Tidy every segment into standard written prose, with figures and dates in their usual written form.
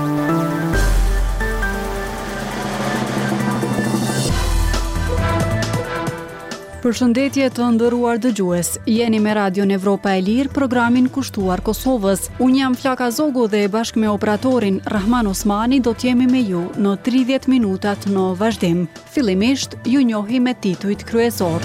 Përshëndetje të nderuar dëgjues. Jeni me Radion Evropa e Lirë, programin kushtuar Kosovës. Unë jam Flaka Zogu dhe bashkë me operatorin Rahman Osmani do t'jemi me ju në 30 minutat në vazhdim. Fillimisht, ju njohi me titujt kryesor.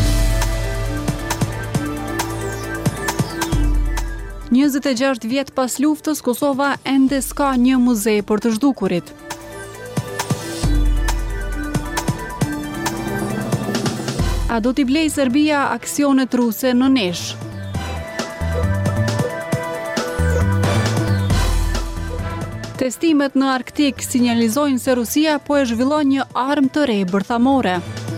26 vjet pas luftës, Kosova ende s'ka një muze për të zhdukurit. A do t'i blej Serbia aksionet ruse në Nesh? Testimet në Arktik sinjalizojnë se Rusia po e zhvillon një armë të re bërthamore.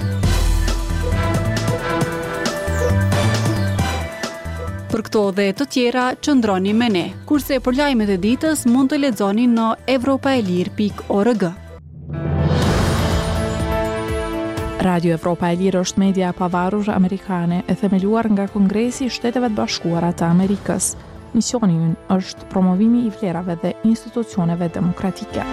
Për këto dhe të tjera, qëndroni me ne. Kurse për lajmet e ditës mund të lexoni në evropaelir.org. Radio Evropa e Lirë është media e pavarur amerikane e themeluar nga Kongresi i Shteteve të Bashkuara të Amerikës. Misioni i ynë është promovimi i vlerave dhe institucioneve demokratike.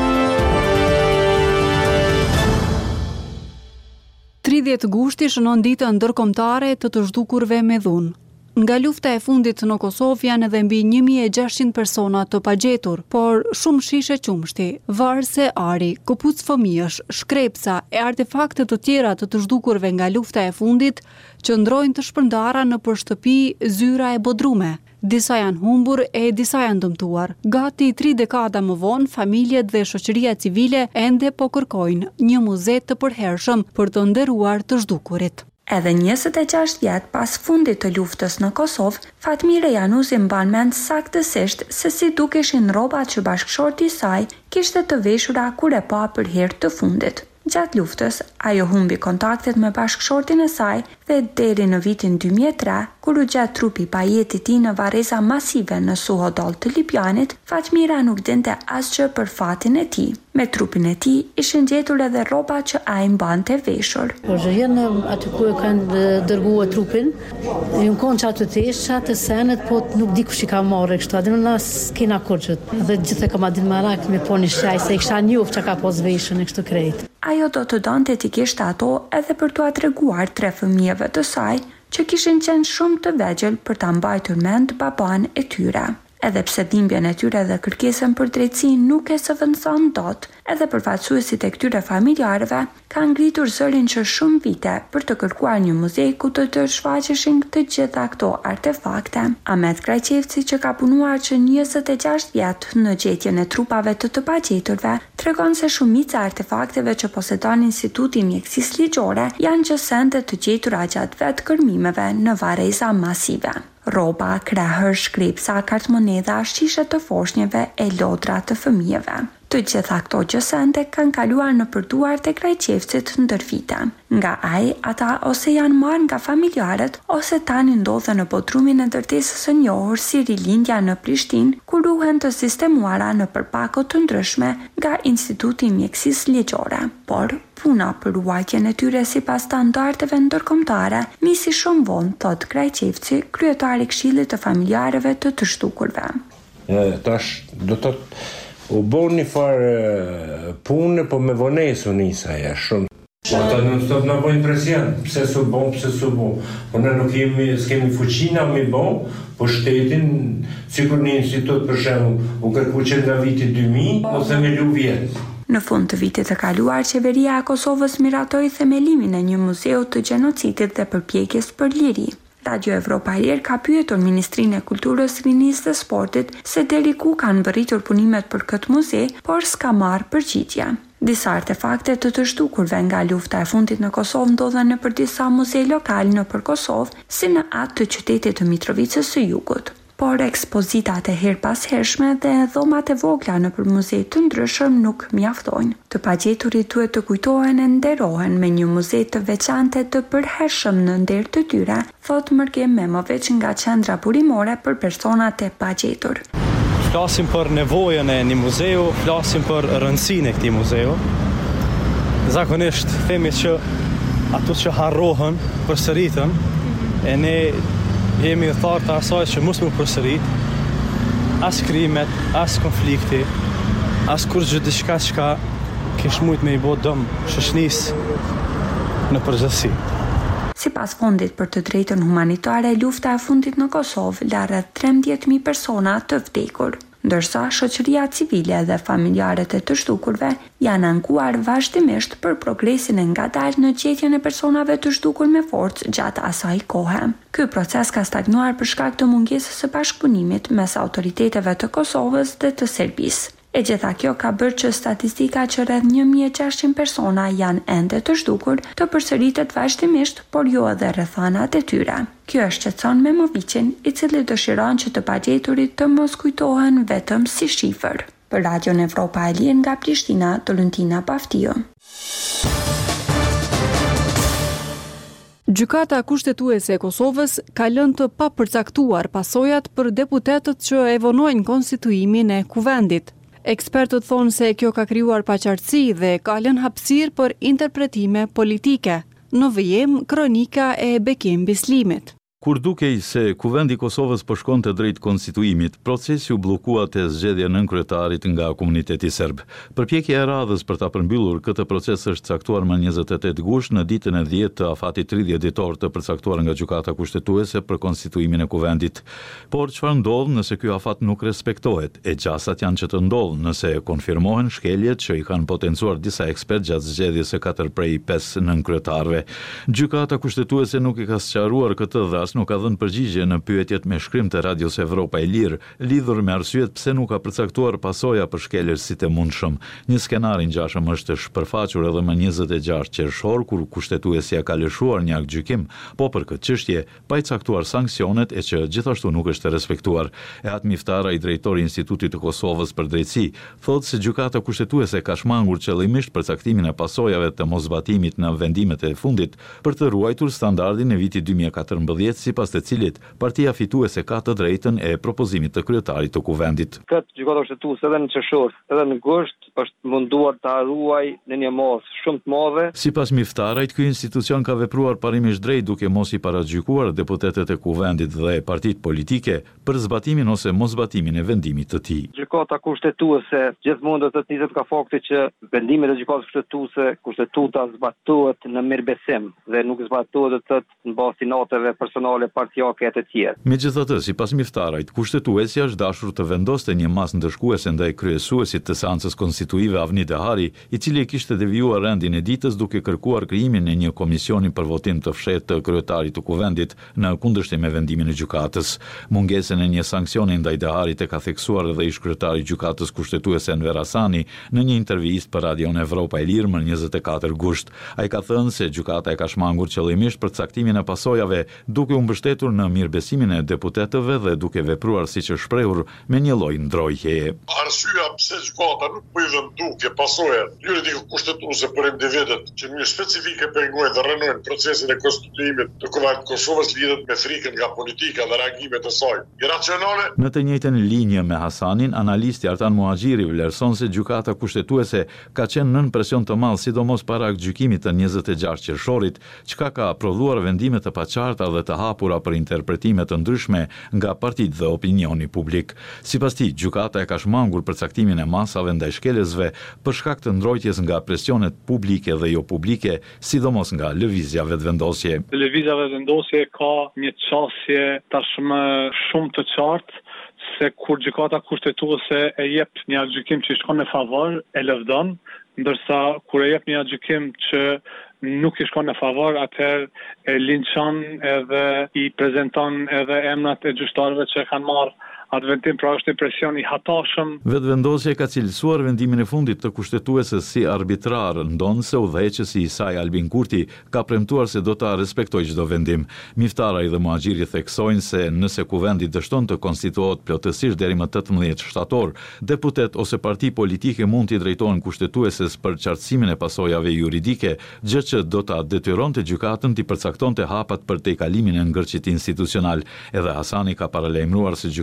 30 gushti shënon ditën ndërkombëtare të zhdukurve me dhunë. Nga lufta e fundit në Kosovë janë edhe mbi 1600 persona të pagjetur, por shumë shishe qumshti, varëse ari, këpucë fëmijësh, shkrepsa e artefakte të tjera të zhdukurve nga lufta e fundit që ndrojnë të shpërndara në shtëpi, zyra e bodrume. Disa janë humbur e disa janë dëmtuar. Gati 3 dekada më vonë, familjet dhe shoqëria civile ende po kërkojnë një muze të përhershëm për të nderuar të zhdukurit. Edhe 26 vjet pas fundit të luftës në Kosovë, Fatmire Januzi mban mend saktësisht se si dukeshin rrobat që bashkëshorti i saj kishte të veshura kur e pa për herë të fundit. Gjatë luftës, ajo humbi kontaktet me bashkëshortin e saj dhe deri në vitin 2003, kur u gjet trupi pajetit i tij në varreza masive në Suhodol të Lipjanit, Fatmira nuk dinte asgjë për fatin e tij. Me trupin e tij ishin gjetur edhe rroba që ai mbante veshur. Por janë aty ku e kanë dërguar trupin, ju kanë çatë të tesha të senet, po nuk di kush i ka marrë kështu, atë në skena kurçut. Dhe gjithë kam adin marak me poni shaj se kisha njoft çka ka pas veshën e kështu krejt. Ajo do të donte t'i kishte ato edhe për t'u treguar 3 fëmijëve të saj që kishin qenë shumë të vegjël për ta mbajtur mend baban e tyre. Edhe pse dhimbjen e tyre dhe kërkesën për drejtësi nuk e zëvendëson dot, edhe përfaqësuesit e këtyre familjarëve kanë ngritur zërin që shumë vite për të kërkuar një muze ku të shfaqeshin të gjitha këto artefakte. Ahmet Krajqevci, që ka punuar që 26 vjet në gjetjen e trupave të pagjeturve, tregon se shumica e artefakteve që posedon Instituti i Mjekësisë Ligjore janë gjësende të gjetura gjatë vetë kërmimeve në varreza masive. Rroba, krahër, shkrepsa, kartmonedha, shishe të foshnjeve e lodra të fëmijëve. Të gjitha këto gjësende kanë kaluar në përduar të Krajqevcit ndër vite. Nga ai, ata ose janë marrë nga familjarët, ose tani ndodhen në bodrumin e ndërtesës së njohur si Rilindja në Prishtinë, ku ruhen të sistemuara në përpako të ndryshme nga Instituti i Mjekësisë Ligjore. Por puna për ruajtjen e tyre sipas standardeve ndërkombëtare nisi shumë vonë, thot Krajqevci, kryetari i Këshillit të Familjarëve të zhdukurve. Tash do të u bon një farë punë, po me vonesë nisa ja shumë. Ata nuk sot në bojnë presion, pse su bon. Po ne nuk s'kemi fuqina me bon, po shtetin, sikur një institut për shembull, u kërku që nga viti 2000, ose me lu vjetë. Në fund të vitit të kaluar, qeveria e Kosovës miratoi themelimin e një muzeu të gjenocidit dhe përpjekjes për liri. Radio Evropa e Lirë ka pyetur Ministrinë e Kulturës, Rinisë dhe Sportit se deri ku kanë mbërritur punimet për këtë muze, por s'ka marrë përgjigje. Disa artefakte të zhdukurve nga lufta e fundit në Kosovë ndodhen nëpër disa muze lokale nëpër Kosovë, si në atë të qytetit të Mitrovicës së Jugut. Por ekspozitat e her pas hershme dhe dhomat e vogla nëpër muze të ndryshëm nuk mjaftojnë. Të pagjeturit duhet të kujtohen e nderohen me një muze të veçante të përhershëm në nder të tyre, thot Mërgem Memović nga Qendra Burimore për personat e pagjetur. Flasim për nevojën e një muzeu, flasim për rëndësinë e këtij muzeu. Zakonisht themi që ato që harrohen përsëritën, e ne jemi thartë asaj që mos më përsërit, as krimet, as konflikti, askur gjë diçka që kish mujt me I bë dëm shoqënisë në përgjithësi. Sipas Fondit për të drejtën humanitare, lufta e fundit në Kosovë la rreth 13.000 persona të vdekur, ndërsa shoqëria civile dhe familjarët e të zhdukurve janë ankuar vazhdimisht për progresin e ngadalë në gjetjen e personave të zhdukur me forcë gjatë asaj kohe. Ky proces ka stagnuar për shkak të mungesës së bashkëpunimit mes autoriteteve të Kosovës dhe të Serbisë. E gjitha kjo ka bërë që statistika që rreth 1.600 persona janë ende të zhdukur të përsëritet vazhdimisht, por jo edhe rrethanat e tyre. Kjo shqetëson Memovicin, I cili dëshiron që të pagjeturit të mos kujtohen vetëm si shifër. Për Radion Evropa e Lirë nga Prishtina, Tolontina Paftiu. Gjykata kushtetuese e Kosovës ka lënë të papërcaktuar pasojat për deputetët që e vonojnë konstituimin e kuvendit. Ekspertët thonë se kjo ka krijuar paqartësi dhe ka lënë hapësirë për interpretime politike. Në vijim, kronika e Bekim Bislimit. Kur dukej se kuvendi I Kosovës po shkonte drejt konstituimit, procesi u bllokua te zgjedhja nënkryetarit nga komuniteti serb. Përpjekja e radhës për ta përmbyllur këtë proces është caktuar më 28 gusht në ditën e 10 të afatit 30 ditor të përcaktuar nga gjykata kushtetuese për konstituimin e kuvendit. Por çfarë ndodh nëse ky afat nuk respektohet? E gjasat janë që të ndodh nëse konfirmohen shkeljet që I kanë potencuar disa ekspertë gjatë zgjedhjes së 4 prej 5 nënkryetarëve. Gjykata kushtetuese nuk I ka sqaruar këtë dhe nuk ka dhënë përgjigje në pyetjet me shkrim të Radios Evropa e Lirë, lidhur me arsyet pse nuk ka përcaktuar pasoja për shkelësit e mundshëm. Një skenar I ngjashëm është shpërfaqur edhe më 26 qershor, kur kushtetuesja ka lëshuar një akt gjykim, po për këtë çështje pa I caktuar sanksionet e që gjithashtu nuk është respektuar. Ehat Miftara, I drejtori I Institutit të Kosovës për drejtësi, thotë se gjykata kushtetuese ka shmangur qëllimisht përcaktimin e pasojave të mosbatimit në vendimet e fundit për të ruajtur standardin e vitit 2014, sipas të cilit partia fituese ka të drejtën e propozimit të kryetarit të kuvendit. Këtë gjykata kushtetuese edhe në qershor, edhe në gusht është munduar ta ruaj në një mos shumë të madhe. Sipas Miftarajt, ky institucion ka vepruar parimisht drejt duke mos I paragjykuar deputetët e kuvendit dhe partitë politike për zbatimin ose mosbatimin e vendimit të tij. Gjykata kushtetuese gjithmonë do të niset nga fakti që vendimet e gjykatës kushtetuese, kushtetuta zbatohet në mirëbesim dhe nuk zbatohet në bazë të nateve personale partijake e të tjerë. Megjithatë, sipas Miftarajt, kushtetuesja është dashur të vendoste një masë ndëshkuese ndaj kryesuesit të seancës konstituive Avni Dehari, I cili kishte devijuar rendin e ditës duke kërkuar krijimin e një komisioni për votim të fshehtë të kryetarit të kuvendit në kundërshtim me vendimin e gjykatës. Mungesën e një sanksioni ndaj Deharit e ka theksuar edhe ish kryetari I gjykatës kushtetuese Enver Hasani në një intervistë për Radion Evropa e Lirë më 24 gusht. Ai ka thënë se gjykata e ka shmangur qëllimisht për caktimin e pasojave duke u mbështetur në mirëbesimin e deputetëve dhe duke vepruar siç është shprehur me një lloj ndrojtjeje. Arsyeja pse gjykata nuk po I dhën duke pasojat juridike kushtetuese për individët që në specifike pengojnë dhe rënojnë procesin e konstituimit të Kuvendit të Kosovës lidhet me frikën nga politika dhe reagimet e saj iracionale. Në të njëjtën linjë me Hasanin, analisti Artan Muhaxhiri vlerëson se gjykata kushtetuese ka qenë nën presion të madh sidomos para gjykimit të 26 qershorit, çka ka prodhuar vendime të paqarta dhe të hapura për interpretime të ndryshme nga partitë dhe opinioni publik. Sipas tij, gjykata e ka shmangur përcaktimin e masave ndaj shkelësve për shkak të ndrojtjes nga presionet publike dhe jo publike, sidomos nga lëvizja vetvendosje. Lëvizja vetvendosje ka një çështje tashmë shumë të qartë se kur gjykata kushtetuese e jep një gjykim që shkon në favor, e lëvdon, ndërsa kur e jep një gjykim që nuk I shkon në favor, atëherë e linçon edhe I prezanton edhe emrat e gjyqtarëve që kanë marrë atë vendim, pra është një presion I hatashëm. Vetvendosja ka cilësuar vendimin e fundit të kushtetueses si arbitrar, ndonse udhëheqësi I saj Albin Kurti ka premtuar se do ta respektojë çdo vendim. Miftaraj dhe Muhaxhiri theksojnë se nëse kuvendi dështon të konstituohet plotësisht deri më 18 shtator, deputet ose parti politike mund t'i drejtohen kushtetueses për qartësimin e pasojave juridike, gjë që do ta detyronte gjykatën t'i përcaktonte hapat për tejkalimin e ngërçit institucional. Edhe Hasani ka paralajmëruar se gjykata mund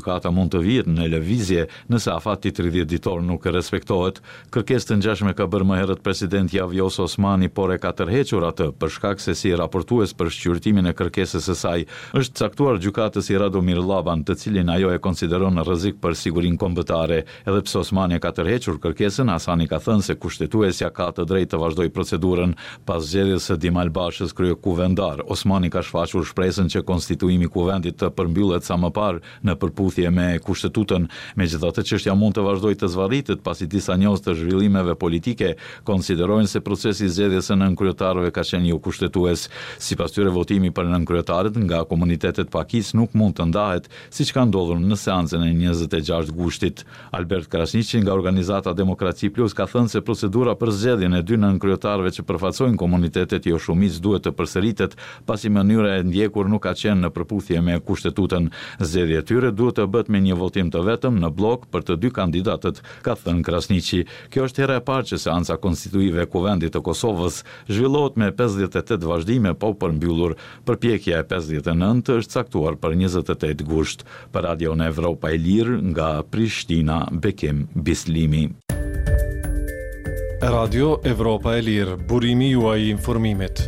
mund të vihet në lëvizje nëse afati 30 ditor nuk respektohet. Kërkesë të ngjashme ka bërë më herët presidenti Javos Osmani, por e ka tërhequr atë për shkak se si raportues për shqyrtimin e kërkesës së saj është caktuar gjykatës i Radomir Llaban, të cilin ajo e konsideron rrezik për sigurinë kombëtare. Edhe pse Osmani ka tërhequr kërkesën, Hasani ka thënë se kushtetuesja ka të drejtë të vazhdojë procedurën pas zgjedhjes së Dimalbashës kryekuvendar. Osmani ka shfaqur shpresën që konstituimi i kuvendit të përmbyllet sa më parë në përputhje me kushtetutën. Megjithatë, çështja mund të vazhdojë të zvarritet pasi disa njohës të zhvillimeve politike konsiderojnë se procesi i zgjedhjes së nënkryetarëve ka qenë jo kushtetues. Sipas tyre, votimi për nënkryetarët nga komunitetet pakis nuk mund të ndahet, siç ka ndodhur në seancën e 26 gushtit. Albert Krasniqi nga organizata Demokraci Plus ka thënë se procedura për zgjedhjen e 2 nënkryetarëve që përfaqësojnë komunitetet jo shumicë duhet të përsëritet, pasi mënyra e ndjekur nuk ka qenë në përputhje me kushtetutën. Zgjedhja e tyre duhet të bëhet me një votim të vetëm në blok për të 2 kandidatët, ka thënë Krasniqi. Kjo është hera e parë që seanca konstituive e Kuvendit të Kosovës zhvillohet me 58 vazhdime pa u përmbyllur. Përpjekja e 59 është caktuar për 28 gusht. Për Radio në Evropa e Lirë nga Prishtina, Bekim Bislimi. Radio Evropa e Lirë, burimi juaj i informimit.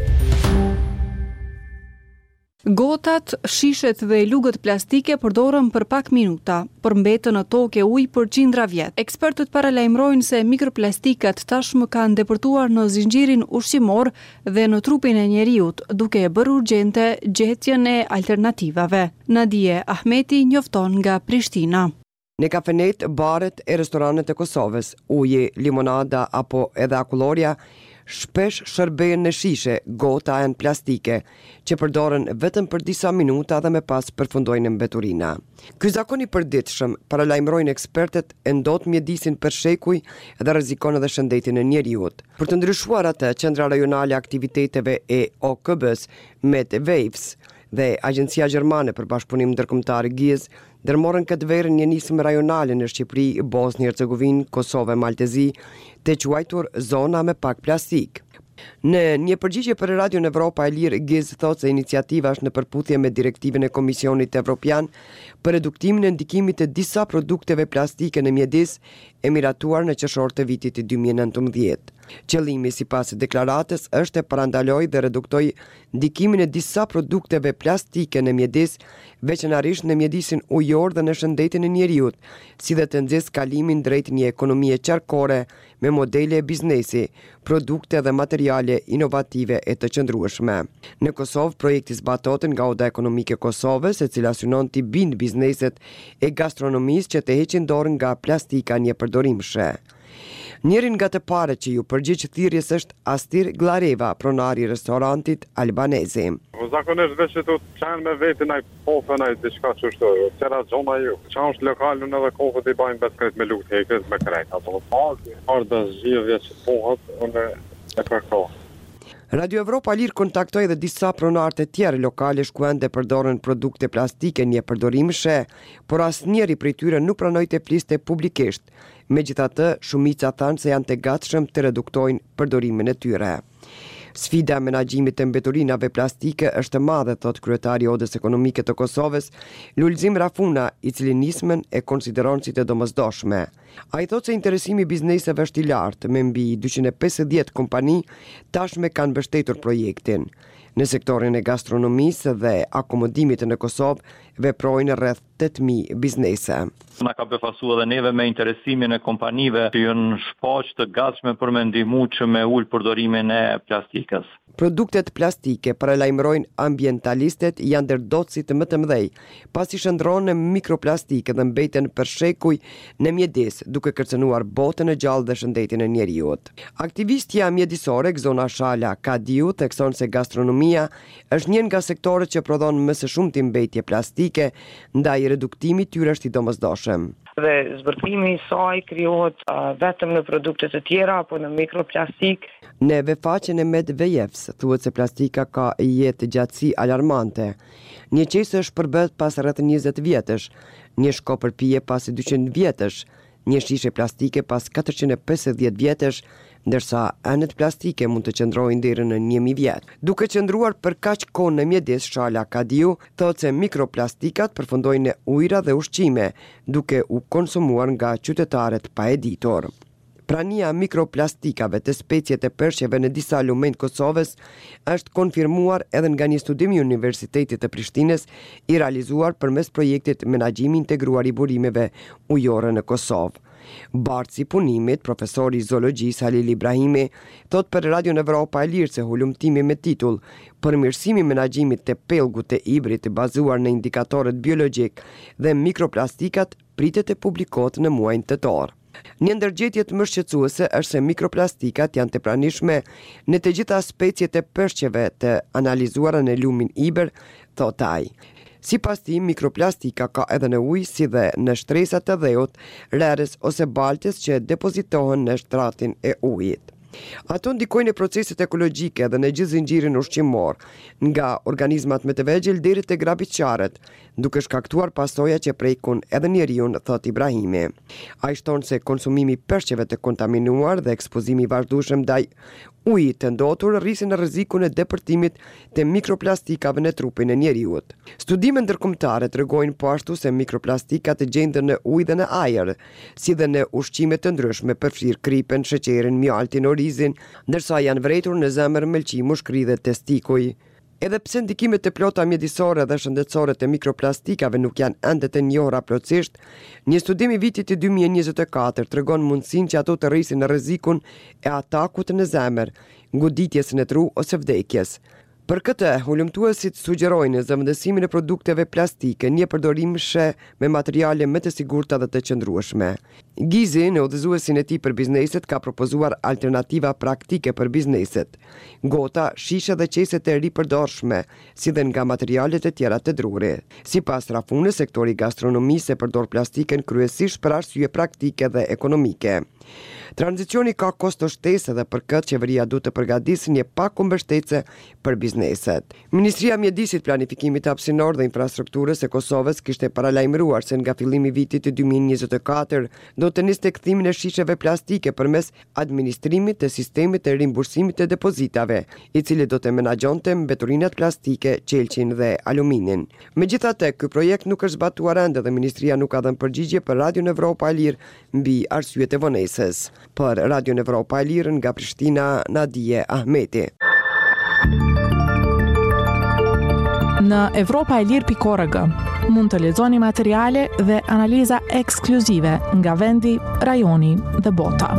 Gotat, shishet dhe lugët plastike përdoren për pak minuta, por mbeten në tokë e ujë për qindra vjet. Ekspertët paralajmërojnë se mikroplastikat tashmë kanë depërtuar në zinxhirin ushqimor dhe në trupin e njeriut, duke e bërë urgjente gjetjen e alternativave. Nadije Ahmeti njofton nga Prishtina. Në kafenet, baret e restoranet e Kosovës, uji, limonada apo edhe akulloria shpesh shërben në shishe, gota e në plastike, që përdoren vetëm për disa minuta dhe me pas përfundojnë në mbeturina. Ky zakon i përditshëm, paralajmërojnë ekspertet, e ndot mjedisin për shekuj dhe rrezikon edhe shëndetin e njeriut. Për të ndryshuar atë, Qendra Rajonale e Aktiviteteve e OKB-s, Medwaves dhe Agjencia Gjermane për Bashkëpunim Ndërkombëtar GIZ dërmorën këtë verë një nismë rajonale në Shqipëri, Bosnjë Hercegovinë, Kosovë e Maltezi, të quajtur zona me pak plastik. Në një përgjigje për Radio në Evropa e Lirë, GIZ thotë se iniciativa është në përputhje me direktivën e Komisionit Evropian për reduktimin e ndikimit të disa produkteve plastike në mjedis e miratuar në qershor të vitit 2019. Qëllimi sipas deklaratës është të parandaloj dhe reduktoj ndikimin e disa produkteve plastike në mjedis, veçanërisht në mjedisin ujor dhe në shëndetin e njeriut, si dhe të nxjerrë kalimin drejt një ekonomie qarkore me modele e biznesi, produkte dhe materiale inovative e të qëndrueshme. Në Kosovë, projekti zbatohet nga Oda Ekonomike e Kosovës, e cila synon të bindë bizneset e gastronomisë që të heqin dorë nga plastika një përdorimshme. Njërin nga të pare që ju përgjigj thirrjes është Astir Glareva, pronari i restorantit albanezi. Zakonisht veç që të qanë me vetin ai pofën ai diçka çështë, çera zona ju. Çan është lokalun edhe kohët i bajnë beskret me lutë hekës me krejt ato. Ardha zgjidhja që pohat unë e kërkoj. Radio Evropa Lirë kontaktoi edhe disa pronarë të tjerë lokale shkuende përdoren produkte plastike një përdorimshme, por asnjëri prej tyre nuk pranoi të fliste publikisht. Megjithatë, shumica thanë se janë të gatshëm të reduktojnë përdorimin e tyre. Sfida e menaxhimit të mbeturinave plastike është e madhe, thot kryetari i Odës Ekonomike të Kosovës, Lulzim Rafuna, i cili nismën e konsideron si të domosdoshme. Ai thotë se interesimi i bizneseve është i lartë, me mbi 250 kompani tashmë kanë mbështetur projektin. Në sektorin e gastronomisë dhe akomodimit në Kosovë veprojnë rreth 8.000 biznese. Na ka befasu edhe neve me interesimin e kompanive që janë shfaq të gatshme për me ndihmu që me ul përdorimin e plastikës. Produktet plastike, paralajmërojnë ambientalistet, janë ndër dotësit më të mëdhej, pasi shndrohen në mikroplastike dhe mbeten për shekuj në mjedis, duke kërcënuar botën e gjallë dhe shëndetin e njeriut. Aktivistja mjedisore Gzona Shala Kadiu thekson se gastronomia është një nga sektorët që prodhon më së shumti mbetje plastike, ndaj reduktimi tyre është i domosdoshëm. Dhe zbërthimi i saj krijohet vetëm në produkte të tjera apo në mikroplastik. Në vefaqen e Medwaves thuhet se plastika ka jetë gjatësi alarmante. Një qesë është përbët pas rreth 20 vjetësh, një shkopër pije pas 200 vjetësh, një shishe plastike pas 450 vjetësh ndërsa enet plastike mund të qëndrojnë deri në 1000 vjet. Duke qëndruar për kaq kohë në mjedis, Shala Kadiu thotë se mikroplastikat përfundojnë në ujëra dhe ushqime, duke u konsumuar nga qytetarët pa e ditur. Prania mikroplastikave të speciet e përshjeve në disa lumen të Kosovës është konfirmuar edhe nga një studim i Universitetit të Prishtinës i realizuar përmes projektit Menaxhimi Integruar i Burimeve ujore në Kosovë. Bartësi punimit, profesori i zoologjisë Halil Ibrahimi, thot për Radio Evropa e Lirë se hulumtimi me titull Përmirësimi i menaxhimit të pellgut të ibrit të bazuar në indikatorët biologjik dhe mikroplastikat pritet të publikohet në muajin tetor. Një ndër gjetjet më shqetësuese është se mikroplastikat janë të pranishme në të gjitha speciet e peshqeve të analizuara në lumin iber, thot ai. Sipas tij, mikroplastika ka edhe në ujë si dhe në shtresat të dheut, rerës ose baltës që depozitohen në shtratin e ujit. Ato ndikojnë në proceset ekologjike dhe në gjithë zinxhirin ushqimor, nga organizmat më të vegjël deri te grabiçarët, duke shkaktuar pasoja që prekun edhe njeriun, thot Ibrahimi. Ai shton se konsumimi i peshqeve të kontaminuar dhe ekspozimi i vazhdueshëm ndaj ujit të ndotur rrisin në rrezikun e depërtimit të mikroplastikave në trupin e njeriut. Studime ndërkombëtare tregojnë po ashtu se mikroplastikat gjenden në ujë dhe në ajër, si dhe në ushqime të ndryshme, përfshir kripen, sheqerin, mjaltin, orizin, ndërsa janë vretur në zemër, melqi, mushkëri dhe testikuj. Edhe pse ndikimet e plota mjedisore dhe shëndetësore të mikroplastikave nuk janë ende të njohura plotësisht, një studim i vitit 2024 tregon mundësinë që ato të rrisin në rrezikun e atakut në zemër, goditjes në tru ose vdekjes. Për këtë, hulumtuesit sugjerojnë zëvendësimin e produkteve plastike, një përdorimshme me materiale më të sigurta dhe të qëndrueshme. Gizi, në udhëzuesin e tij për bizneset, ka propozuar alternativa praktike për bizneset. Gota, shishe dhe qeset e ripërdorshme, si dhe nga materialet e tjera të drurit. Sipas Rafunës, sektori gastronomisë përdor plastiken kryesisht për arsye praktike dhe ekonomike. Tranzicioni ka kosto shtesë dhe për këtë qeveria duhet të përgatisë një pakëmbështetse për bizneset. Ministria e Mjedisit, Planifikimit Hapësinor dhe Infrastrukturës e Kosovës kishte paralajmëruar se nga fillimi i vitit 2024 do të nisë kthyimin e shisheve plastike përmes administrimit të sistemit të rimbursimit të depozitave, i cili do të menaxhonte mbeturinat plastike, qelçin dhe aluminin. Megjithatë, ky projekt nuk është zbatuar ende dhe ministria nuk ka dhënë përgjigje për Radio Evropa e Lirë mbi arsyet e vonesës. Për Radio Evropa e Lirë nga Prishtina, Nadije Ahmeti. Në evropaelir.org mund të lexoni materiale dhe analiza ekskluzive nga vendi, rajoni dhe bota.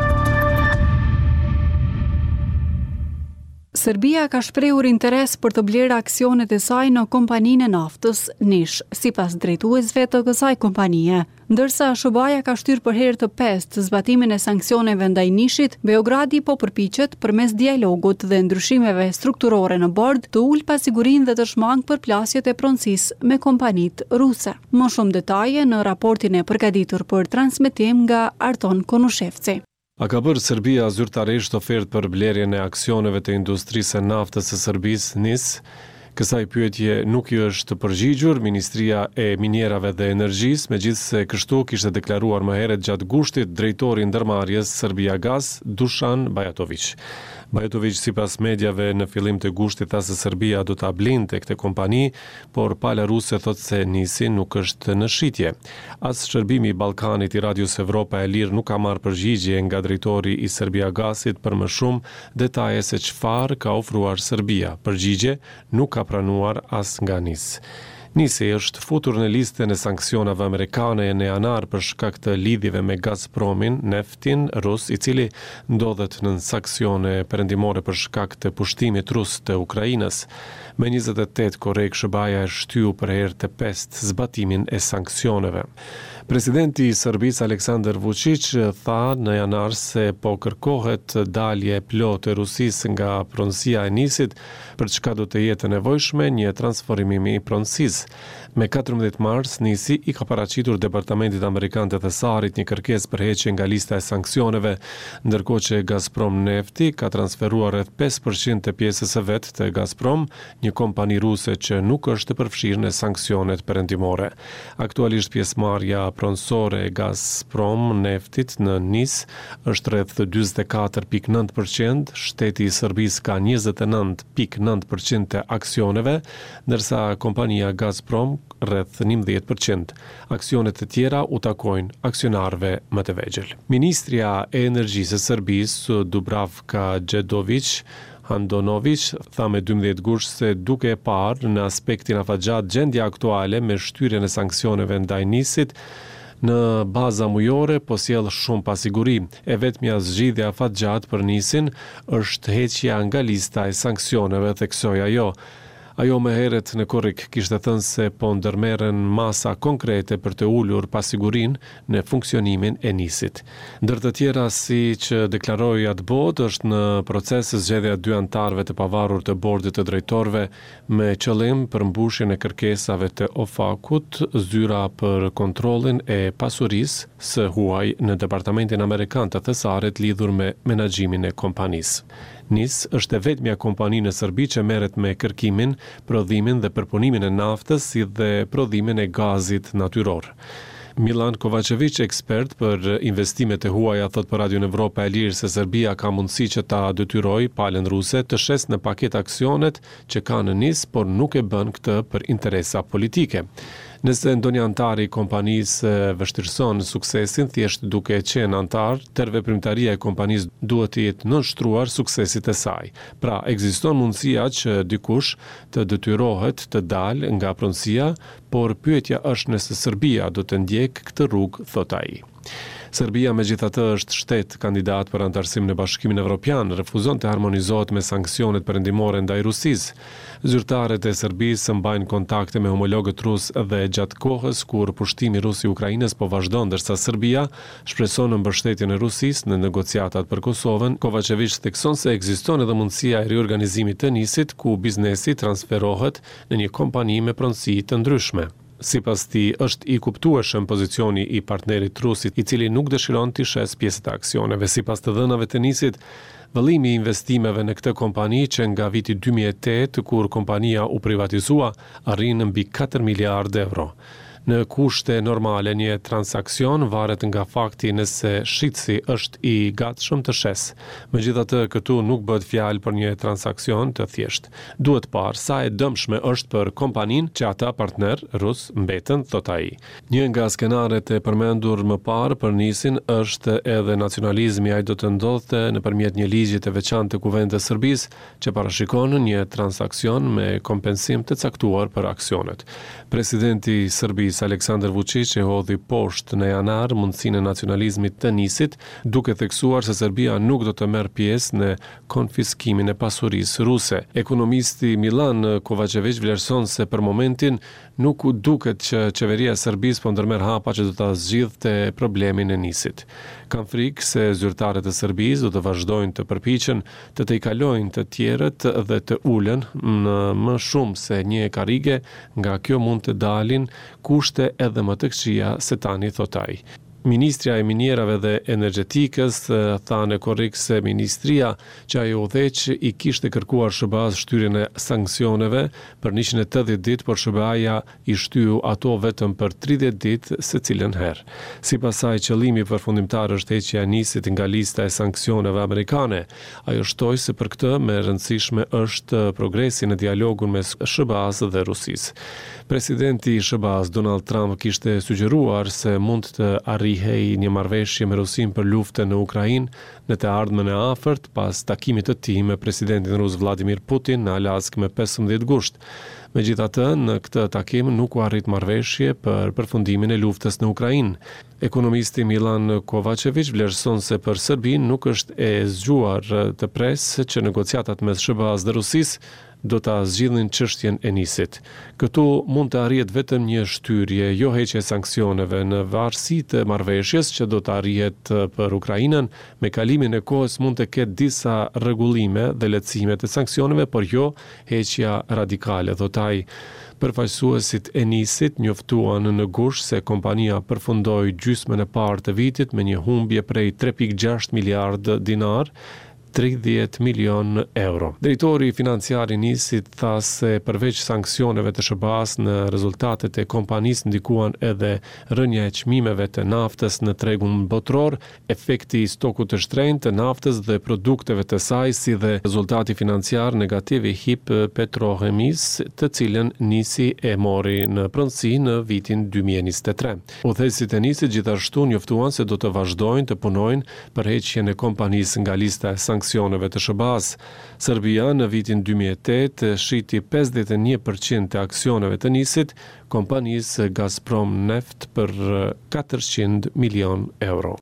Serbia ka shprehur interes për të blerë aksionet e saj në kompaninë e naftës Nish, sipas drejtuesve të kësaj kompanie. Ndërsa SBA ka shtyrë për herë të pestë zbatimin e sanksioneve ndaj Nishit, Beogradi po përpiqet përmes dialogut dhe ndryshimeve strukturore në bord të ulë pasigurinë dhe të shmangë përplasjet e pronësisë me kompanitë ruse. Më shumë detaje në raportin e përgatitur për transmetim nga Arton Konushevci. A ka bërë Serbia zyrtarisht ofertë për blerjen e aksioneve të industrisë së naftës së Serbisë, NIS? Kësaj pyetje nuk i është përgjigjur Ministria e Minierave dhe Energjisë, megjithse kështu kishte deklaruar më herët gjatë gushtit drejtori i ndërmarrjes Serbia-Gaz, Dušan Bajatović. Bajatović, sipas medjave, në fillim të gushtit tha se Serbia do ta blinte këtë kompani, por pala ruse thotë se nisi nuk është në shitje. As shërbimi i Ballkanit i Radios Evropa e Lirë nuk ka marrë përgjigje nga drejtori i Serbia-Gasit për më shumë detaje se çfarë ka ofruar Serbia. Përgjigje nuk ka pranuar as nga NIS. Nisi është futur në listën e sanksionave amerikane në janar për shkak të lidhjeve me Gazpromin, neftin rus, i cili ndodhet në sanksione perëndimore për shkak të pushtimit rus të Ukrainës. Me 28 korrik SBA e shtyu për herë të pestë zbatimin e sanksioneve. Presidenti i Serbisë Aleksandar Vučić tha në janar se po kërkohet dalje plotë e Rusisë nga pronësia e Nisit, për çka do të jetë nevojshme një transformim i pronësisë. Me 14 mars, Nisi i ka paraqitur Departamentit Amerikan të Thesarit një kërkesë për heqje nga lista e sanksioneve, ndërkohë që Gazprom Nefti ka transferuar rreth 5% të pjesës së vet të Gazprom, një kompani ruse që nuk është e përfshirë në sanksionet perëndimore. Aktualisht pjesëmarrja pronësore e Gazprom Neftit në NIS është rreth 44.9%, shteti i Serbisë ka 29.9% të aksioneve, ndërsa kompania Gazprom rreth 11%. Aksionet e tjera u takojnë aksionarëve më të vegjël. Ministria e Energjisë së Serbisë, Dubravka Đedović Handanović, tha me 12 gusht se duke e parë në aspektin afatgjat gjendja aktuale me shtyrjen e sanksioneve ndaj NIS-it në baza mujore po sjell shumë pasiguri. E vetmja zgjidhje afatgjat për NIS-in është heqja nga lista e sanksioneve, theksoi ajo. Ajo më herët në korrik kishte thënë se po ndërmerren masa konkrete për të ulur pasigurinë në funksionimin e NIS-it. Ndër të tjera, siç deklaroi atë botë, është në proces zgjedhja e 2 anëtarëve të pavarur të bordit të drejtorëve me qëllim për mbushjen e kërkesave të OFAK-ut, zyra për kontrollin e pasurisë së huaj në Departamentin Amerikan të Thesarit lidhur me menaxhimin e kompanisë. NIS është e vetmja kompani në Serbi që merret me kërkimin, prodhimin dhe përpunimin e naftës si dhe prodhimin e gazit natyror. Milan Kovačević, ekspert për investimet e huaja, thot për Radio Evropa e Lirë se Serbia ka mundësi që ta detyrojë palën ruse të shes në paket aksionet që ka në NIS, por nuk e bën këtë për interesa politike. Nëse ndonjë antar i kompanisë vështirëson suksesin thjesht duke qenë antar, tërveprimtaria e kompanisë duhet të jetë nënshtruar suksesit e saj. Pra, ekziston mundësia që dikush të detyrohet të dalë nga pronësia, por pyetja është nëse Serbia do të ndjek këtë rrugë, thot ai. Serbia megjithatë është shtet kandidat për antarësim në Bashkimin Evropian, refuzon të harmonizohet me sanksionet perëndimore ndaj Rusisë. Zyrtarët e Serbisë mbajnë kontakte me homologët rus dhe gjatë kohës kur pushtimi rus i Ukrainës po vazhdon, ndërsa Serbia shpreson në mbështetjen e Rusisë në negociatat për Kosovën. Kovačević thekson se ekziston edhe mundësia e riorganizimit të NIS-it, ku biznesi transferohet në një kompani me pronësi të ndryshme. Sipas tij është i kuptueshëm pozicioni i partnerit rusit, i cili nuk dëshiron të shes pjesët e aksioneve. Sipas të dhënave të NIS-it, vëllimi i investimeve në këtë kompani që nga viti 2008, kur kompania u privatizua, arrin mbi 4 miliardë euro. Në kushte normale një transakcion varet nga fakti nëse shitësi është i gatshëm të shes. Megjithatë, këtu nuk bëhet fjalë për një transakcion të thjeshtë. Duhet parë sa e dëmshme është për kompaninë që ata partner rus mbeten, thot ai. Një nga skenaret e përmendur më parë për NIS-in është edhe nacionalizmi. Ai do të ndodhte nëpërmjet një ligji të veçantë të Kuvendit të Serbisë që parashikon një transakcion me kompensim të caktuar për aksionet. Presidenti i Serbisë Aleksandar Vučić e hodhi poshtë në janar mundësinë e nacionalizmit të NIS-it, duke theksuar se Serbia nuk do të merr pjesë në konfiskimin e pasurisë ruse. Ekonomisti Milan Kovačević vlerëson se për momentin nuk duket që qeveria e Serbisë po ndërmerr hapa që do ta zgjidhte problemin e NIS-it. Kam frikë se zyrtarët e Serbisë do të vazhdojnë të përpiqen të tejkalojnë të tjerët dhe të ulen në më shumë se një karige, nga kjo mund të dalin kushte edhe më të këqija se tani, thot ai. Ministria e Minierave dhe Energjetikës tha në korrik se ministria që ajo udhëheq i kishte kërkuar SBA-s shtyrjen e sanksioneve për 180 ditë, por SBA-ja i shtyu ato vetëm për 30 ditë secilën herë. Sipas saj, qëllimi përfundimtar është heqja e NIS-it nga lista e sanksioneve amerikane. Ajo shtoi se për këtë më e rëndësishme është progresi në dialogun mes SBA-s dhe Rusisë. Presidenti i SBA-s Donald Trump kishte sugjeruar se mund të arrihej një marrëveshje me Rusin për luftën në Ukrainë në të ardhmen e afërt pas takimit të tij me presidentin rus Vladimir Putin në Alaskë me 15 gusht. Megjithatë, në këtë takim nuk u arrit marrëveshje për përfundimin e luftës në Ukrainë. Ekonomisti Milan Kovačević vlerëson se për Serbinë nuk është e zgjuar të presë që negociatat mes SBA-s dhe Rusisë do ta zgjidhin çështjen e Nisit. Këtu mund të arrihet vetëm një shtyrje, jo heqje sanksioneve në varësi të marrëveshjes që do të arrihet për Ukrainën. Me kalimin e kohës mund të ketë disa rregullime dhe lehtësime të sanksioneve, por jo heqja radikale, thot ai. Përfaqësuesit e Nisit njoftuan në Gush se kompania përfundoi gjysmën e parë të vitit me një humbje prej 3.6 miliardë dinar, 30 milion euro. Drejtori financiar i Nisit tha se përveç sanksioneve të SBA-s në rezultatet e kompanisë ndikuan edhe rënja e çmimeve të naftës në tregun botror, efekti i stokut të shtrenjtë të naftës dhe produkteve të saj, si dhe rezultati financiar negativ i HIP Petrochemis, të cilën Nisi e mori në pronësi në vitin 2023. Udhëheqësit e Nisit gjithashtu njoftuan se do të vazhdojnë të punojnë për heqjen e kompanisë nga lista e sanksioneve të SBA-s. Serbia në vitin 2008 shiti 51% të aksioneve të Nisit kompanisë Gazprom Neft për 400 milion euro.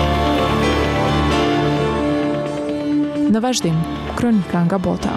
Në vazhdim, kronika nga bota.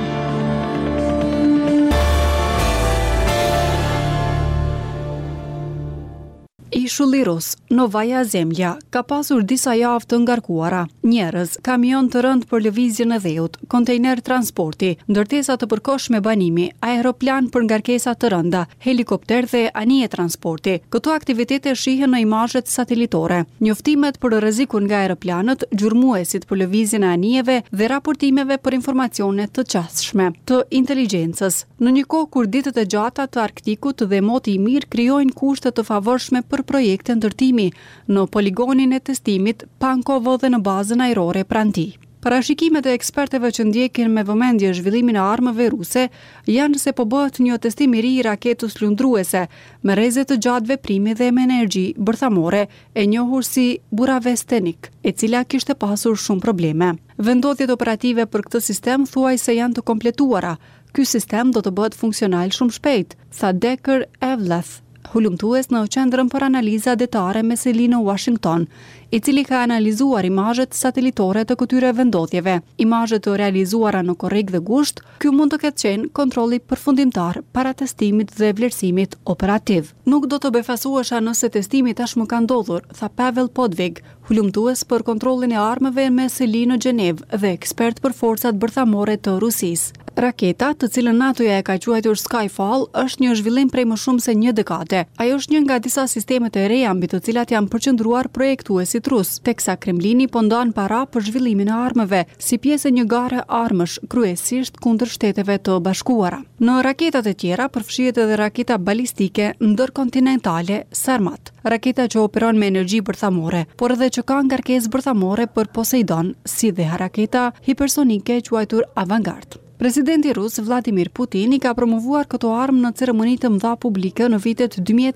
Ishulli rus, Novaja Zemlja, ka pasur disa javë të ngarkuara. Njerëz, kamion të rënd për lëvizjen e dheut, kontejner transporti, ndërtesa të përkohshme banimi, aeroplan për ngarkesa të rënda, helikopter dhe anije transporti. Këto aktivitete shihen në imazhet satelitore. Njoftimet për rrezikun nga aeroplanët, gjurmuesit për lëvizjen e anijeve dhe raportimeve për informacione të qasshme të inteligjencës. Në një kohë kur ditët e gjata të Arktikut dhe moti i mirë krijojnë kushte të favorshme për projekte ndërtimi në poligonin e testimit Pankovo dhe në bazën ajrore Pranti. Parashikimet e eksperteve që ndjekin me vëmendje zhvillimin e armëve ruse janë se po bëhet një testim i ri i raketës lundruese me rreze të gjatë veprimi dhe me energji bërthamore, e njohur si Buravestenik, e cila kishte pasur shumë probleme. Vendodhjet operative për këtë sistem thuaj se janë të kompletuara. Ky sistem do të bëhet funksional shumë shpejt, tha Decker Evlath, hulumtues në Qendrën për Analiza Detare me seli në Washington, i cili ka analizuar imazhet satelitore të këtyre vendodhjeve. Imazhet të realizuara në korrik dhe gusht, ky mund të ketë qenë kontrolli përfundimtar para testimit dhe vlerësimit operativ. Nuk do të befasuesha nëse testimi tashmë ka ndodhur, tha Pavel Podvig, hulumtues për kontrollin e armëve me seli në Gjenevë dhe ekspert për forcat bërthamore të Rusisë. Raketa, të cilën NATO-ja e ka quajtur Skyfall, është një zhvillim prej më shumë se një dekade. Ajo është një nga disa sistemet e reja mbi të cilat janë përqendruar projektuesit rus, teksa Kremlini po ndan para për zhvillimin e armëve, si pjesë e një gare armësh, kryesisht kundër Shteteve të Bashkuara. Në raketat e tjera përfshihet edhe raketa balistike ndërkontinentale Sarmat, raketa që operon me energji bërthamore, por edhe që ka ngarkesë bërthamore për Poseidon, si dhe raketa hipersonike quajtur Avangard. Presidenti rus Vladimir Putin i ka promovuar këto armë në ceremoni të mëdha publike në vitet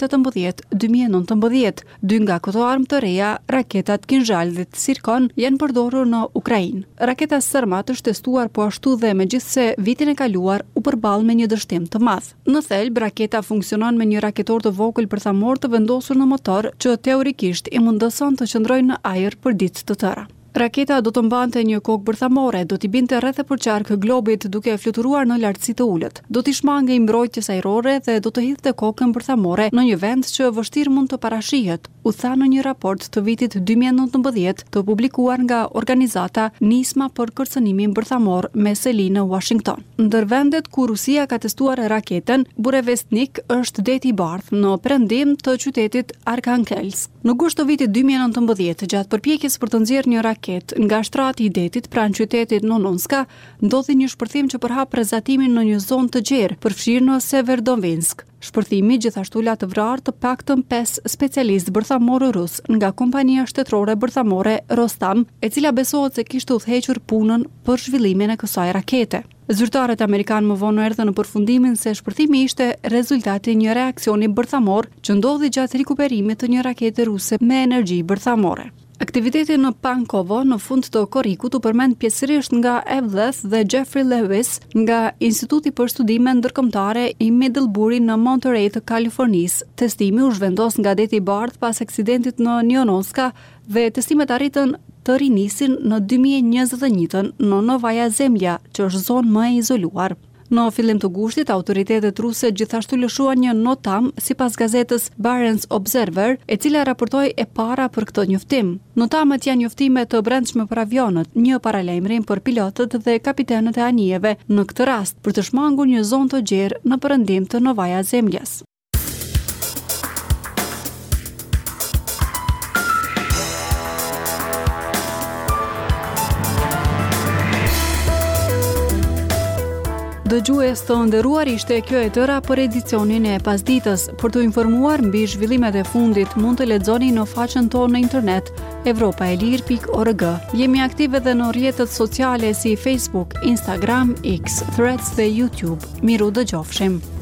2018-2019. Dy nga këto armë të reja, raketat Kinjal dhe Tsirkon, janë përdorur në Ukrainë. Raketa Sarmat është testuar po ashtu dhe megjithse vitin e kaluar u përball me një dështim të madh. Në thelb, raketa funksionon me një raketor të vogël bërthamor të vendosur në motor që teorikisht i mundëson të qëndrojë në ajër për ditë të tëra. Raketa do të mbante një kokë bërthamore, do t'i binte rreth e përqark globit duke fluturuar në lartësi të ulët. Do t'i shmangej mbrojtjes ajrore dhe do të hidhte kokën bërthamore në një vend që vështirë mund të parashihet, u tha në një raport të vitit 2019 të publikuar nga organizata Nisma për kërcënimin bërthamor me seli në Washington. Ndër vendet ku Rusia ka testuar raketën, Burevestnik është deti i bardhë në perëndim të qytetit Arkhangelsk. Në gusht të vitit 2019, gjatë përpjekjes për të nxjerrë një raketë nga shtrati i detit pranë qytetit Nononska, ndodhi një shpërthim që përhap prezatimin në një zonë të gjerë, përfshirë në Severodonetsk. Shpërthimi gjithashtu la të vrarë të paktën 5 specialistë bërthamorë rus nga kompania shtetërore bërthamore Rostam, e cila besohet se kishte udhëhequr punën për zhvillimin e kësaj rakete. Zyrtarët amerikanë më vonë erdhën në përfundimin se shpërthimi ishte rezultati i një reaksioni bërthamor që ndodhi gjatë rikuperimit të një rakete ruse me energji bërthamore. Aktiviteti në Pankovo në fund të korrikut u përmend pjesërisht nga Evlath dhe Jeffrey Lewis nga Instituti për Studime Ndërkombëtare i Middlebury në Monterey të Kalifornisë. Testimi u zhvendos nga deti i bardhë pas aksidentit në Niononska dhe testimet arritën të rinisin në 2021 në Novaja Zemlja, që është zonë më e izoluar. Në fillim të gushtit, autoritetet ruse gjithashtu lëshuan një notam sipas gazetës Barents Observer, e cila raportoi e para për këtë njoftim. Notamet janë njoftime të brendshme për avionët, një paralajmërim për pilotët dhe kapitenët e anijeve, në këtë rast për të shmangur një zonë të gjerë në perëndim të Novaja Zemljas. Dëgjues të nderuar, ishte kjo e tëra për edicionin e pasditës. Për të informuar mbi zhvillimet e fundit, mund të lexoni në faqen tonë në internet evropaelir.org. Jemi aktive edhe në rrjetet sociale si Facebook, Instagram, X, Threads dhe YouTube. Miru dëgjofshim.